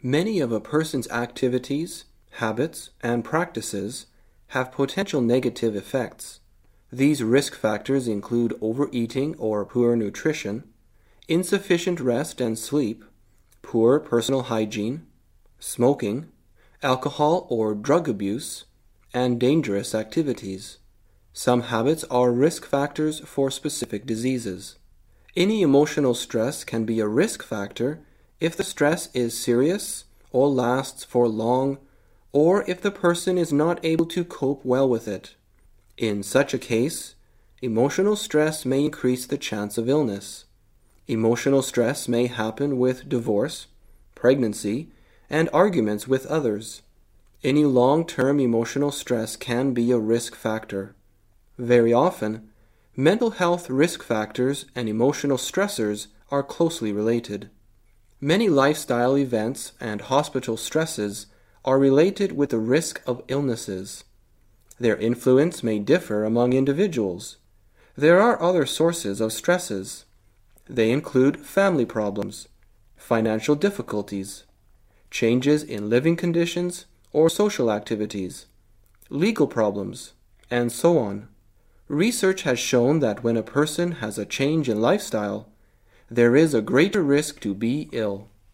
Many of a person's activities, habits, and practices have potential negative effects. These risk factors include overeating or poor nutrition, insufficient rest and sleep, poor personal hygiene, smoking, alcohol or drug abuse, and dangerous activities. Some habits are risk factors for specific diseases. Any emotional stress can be a risk factor if the stress is serious or lasts for long, or if the person is not able to cope well with it. In such a case, emotional stress may increase the chance of illness. Emotional stress may happen with divorce, pregnancy, and arguments with others. Any long-term emotional stress can be a risk factor. Very often, mental health risk factors and emotional stressors are closely related. Many lifestyle events and hospital stresses are related with the risk of illnesses. Their influence may differ among individuals. There are other sources of stresses. They include family problems, financial difficulties, changes in living conditions or social activities, legal problems, and so on. Research has shown that when a person has a change in lifestyle, there is a greater risk to be ill.